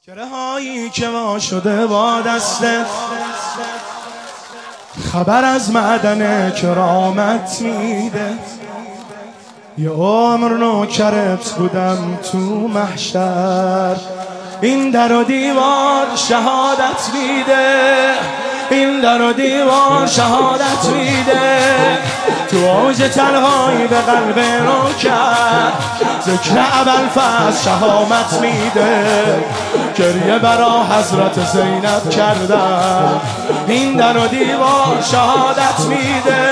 گره هایی که وا شده با دستت خبر از معدن کرامت میده. یه عمر نوکرت بودم تو محشر، این در و دیوار شهادت میده، این در و دیوار شهادت میده. تو اوج تنهایی به قلب نوکر ذکر ابوالفضل شهامت میده. گریه برا حضرت زینب کردم، این در و دیوار شهادت میده.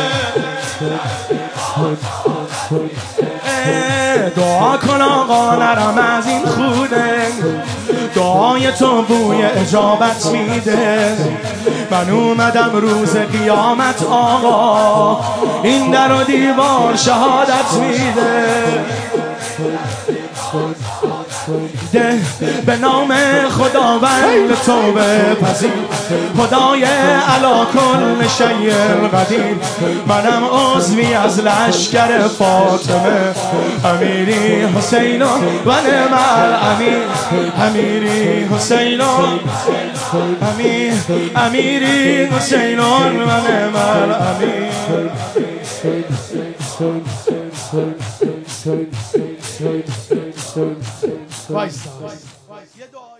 دعا کن آقا نرم از این خوده، دعای تو بوی اجابت میده. من اومدم روز قیامت آقا، این در و دیوار شهادت میده. ده به نام خداوند توبه پذیر، خدای علا کل شیء قدیر. منم عضوی از لشکر فاطمه، امیری حسین و نعم الامیر. امیری حسین امیری حسین و نعم الامیر. وایسا